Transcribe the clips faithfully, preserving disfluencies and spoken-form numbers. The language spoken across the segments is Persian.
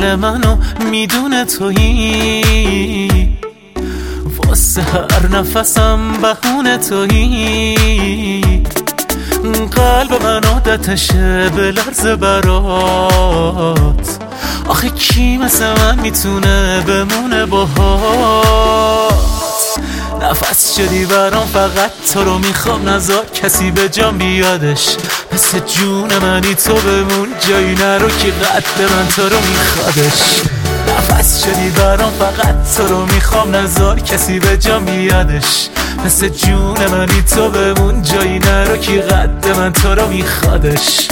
جون منو میدونه تویی، واسه هر نفسم بهونه تویی. قلب من عادتشه به لرز برات، آخه کی مثل من میتونه بمونه باهات. نفس شدی برام فقط تو رو میخوام، نذار کسی به جام بیادش. مثل جون منی تو بمون، جایی نرو که قد من تو رو میخوادش. نفس شدی برام فقط تو رو میخوام، نذار کسی به جام بیادش. مثل جون منی تو بمون، جایی نرو که قد من تو رو میخوادش.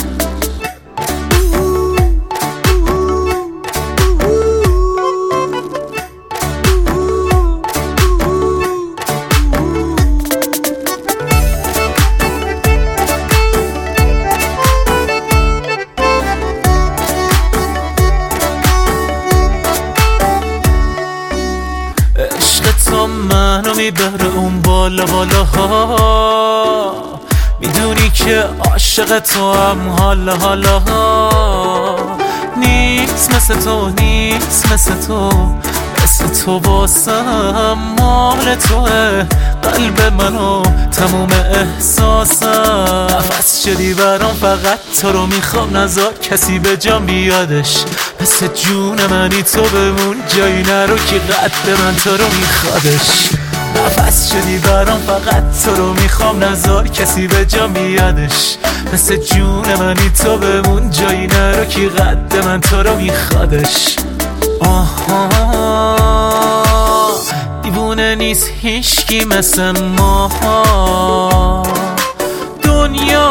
تو منو میبره اون بالا بالاها، میدونی که عاشق تو هم حالا حالا. نیست مثل تو، نیست مثل تو، مثل تو واسم مال توه. قلب منو تموم احساسم، نفس شدی برام فقط تو رو میخوام، نذار کسی به جام بیادش. مثل جون منی تو بمون، جایی نرو که قد من تو رو میخوادش. نفس شدی برام فقط تو رو میخوام، نذار کسی به جام بیادش. مثل جون منی تو بمون، جایی نرو که قد من تو رو میخوادش. آها دیوونه نیست هیچکی مثل ما، دنیا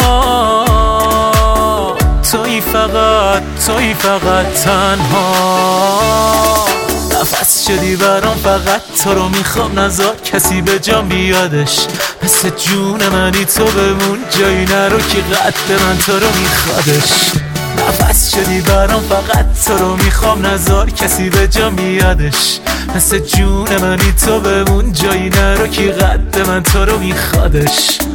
توی فقط، توی فقط تنها. نفس شدی برام فقط تو رو میخوام، نذار کسی به جام بیادش. مثل جون منی تو بمون، جایی نرو که قد من تو رو میخوادش. نفس شدی برام فقط تو رو میخوام، نذار کسی به جام بیادش. مثل جون منی تو بمون، جایی نرو که قد من تو رو میخوادش.